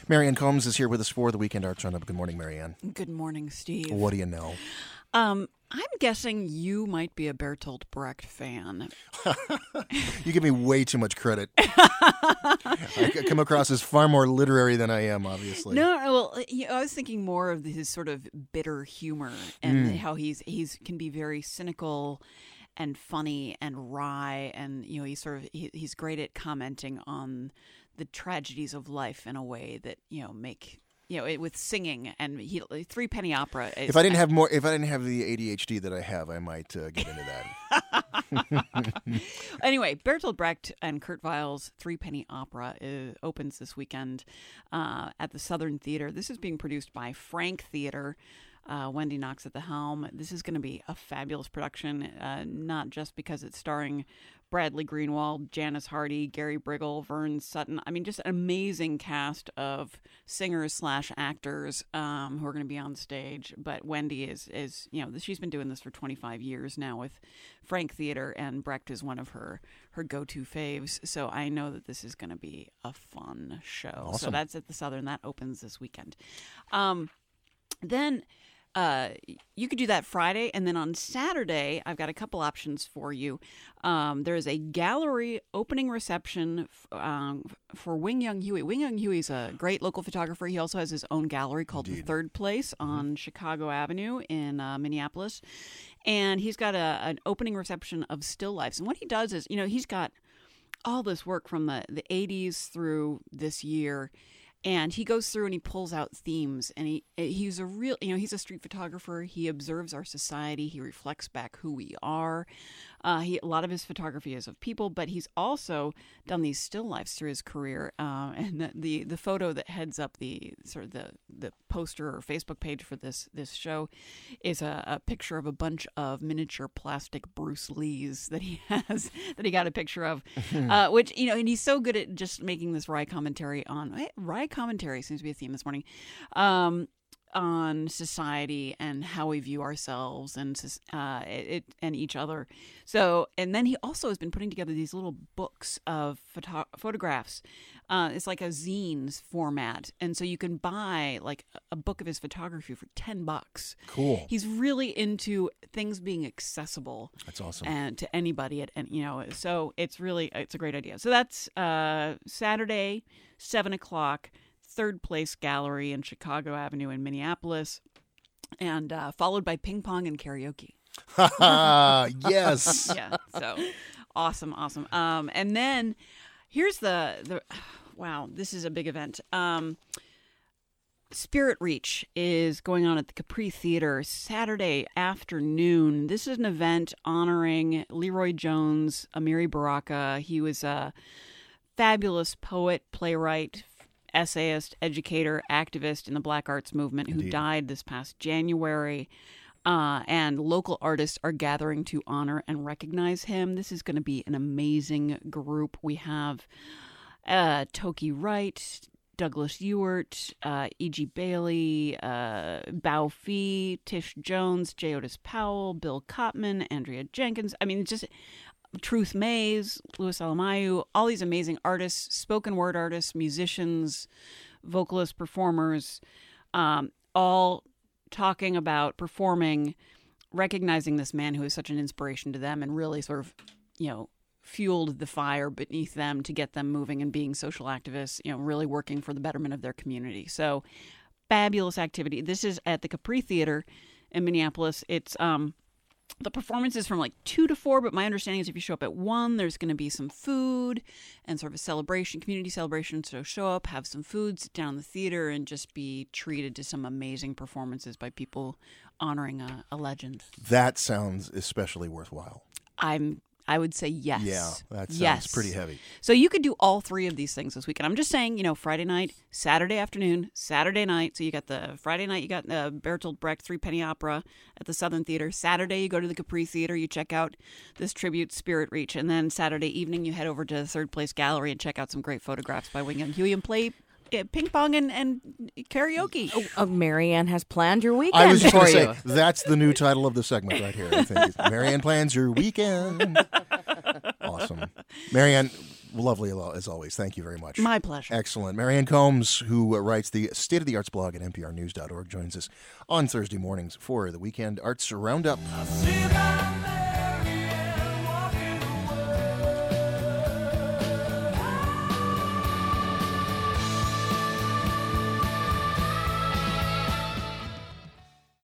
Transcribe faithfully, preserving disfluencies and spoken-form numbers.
Marianne Combs is here with us for the Weekend Arts Roundup. Good morning, Marianne. Good morning, Steve. What do you know? Um, I'm guessing you might be a Bertolt Brecht fan. You give me way too much credit. I come across as far more literary than I am, obviously. No, well, you know, I was thinking more of his sort of bitter humor and mm. how he's he's can be very cynical and funny and wry, and you know he's sort of he, he's great at commenting on the tragedies of life in a way that you know make. You know, it, with singing and he, Three Penny Opera. Is, if I didn't have more, if I didn't have the A D H D that I have, I might uh, get into that. Anyway, Bertolt Brecht and Kurt Weill's Three Penny Opera is, opens this weekend uh, at the Southern Theater. This is being produced by Frank Theater. Uh, Wendy Knox at the helm. This is going to be a fabulous production, uh, not just because it's starring Bradley Greenwald, Janice Hardy, Gary Briggle, Vern Sutton. I mean, just an amazing cast of singers slash actors um, who are going to be on stage. But Wendy is, is, you know, she's been doing this for twenty-five years now with Frank Theater, and Brecht is one of her, her go-to faves. So I know that this is going to be a fun show. Awesome. So that's at the Southern. That opens this weekend. Um, then... Uh, you could do that Friday, and then on Saturday, I've got a couple options for you. Um, there is a gallery opening reception f- um, for Wing Young Huey. Wing Young Huey's a great local photographer. He also has his own gallery called Indeed. The Third Place on mm-hmm. Chicago Avenue in uh, Minneapolis, and he's got a, an opening reception of still lifes. And what he does is, you know, he's got all this work from the, the eighties through this year. And he goes through and he pulls out themes, and he he's a real, you know, he's a street photographer. He observes our society. He reflects back who we are. Uh, he, a lot of his photography is of people, but he's also done these still lifes through his career. Uh, and the, the the photo that heads up the sort of the, the poster or Facebook page for this this show is a, a picture of a bunch of miniature plastic Bruce Lees that he has that he got a picture of, uh, which you know, and he's so good at just making this wry commentary on hey, wry commentary seems to be a theme this morning. Um, on society and how we view ourselves and uh, it and each other. So, and then he also has been putting together these little books of photo- photographs. Uh, it's like a zines format, and so you can buy like a book of his photography for ten bucks. Cool. He's really into things being accessible. That's awesome. And to anybody, at and you know, so it's really it's a great idea. So that's uh, Saturday, seven o'clock. Third Place Gallery in Chicago Avenue in Minneapolis, and uh, followed by ping pong and karaoke. Yes. Yeah. So awesome, awesome. Um, and then here's the the wow, this is a big event. Um, Spirit Reach is going on at the Capri Theater Saturday afternoon. This is an event honoring Leroy Jones, Amiri Baraka. He was a fabulous poet, playwright, essayist, educator, activist in the Black Arts Movement who Indeed. died this past January. Uh, and local artists are gathering to honor and recognize him. This is going to be an amazing group. We have uh, Toki Wright, Douglas Ewart, uh, E G. Bailey, uh, Bao Fee, Tish Jones, J. Otis Powell, Bill Kottman, Andrea Jenkins. I mean, just... Truth Mays, Louis Alamayu, all these amazing artists, spoken word artists, musicians, vocalists, performers, um, all talking about performing, recognizing this man who is such an inspiration to them and really sort of, you know, fueled the fire beneath them to get them moving and being social activists, you know, really working for the betterment of their community. So fabulous activity. This is at the Capri Theater in Minneapolis. It's, um, the performance is from like two to four, but my understanding is if you show up at one, there's going to be some food and sort of a celebration, community celebration. So show up, have some food, sit down in the theater, and just be treated to some amazing performances by people honoring a, a legend. That sounds especially worthwhile. I'm I would say yes. Yeah, that sounds yes. pretty heavy. So you could do all three of these things this weekend. I'm just saying, you know, Friday night, Saturday afternoon, Saturday night. So you got the Friday night, you got uh, Bertolt Brecht Three Penny Opera at the Southern Theater. Saturday, you go to the Capri Theater, you check out this tribute, Spirit Reach. And then Saturday evening, you head over to the Third Place Gallery and check out some great photographs by Wing Young Huey and play uh, ping pong and, and karaoke. Oh, uh, Marianne has planned your weekend I was just for going to you. say, that's the new title of the segment right here, I think. Marianne plans your weekend. Awesome. Marianne, Lovely as always. Thank you very much. My pleasure. Excellent. Marianne Combs, who writes the State of the Arts blog at N P R news dot org, joins us on Thursday mornings for the Weekend Arts Roundup.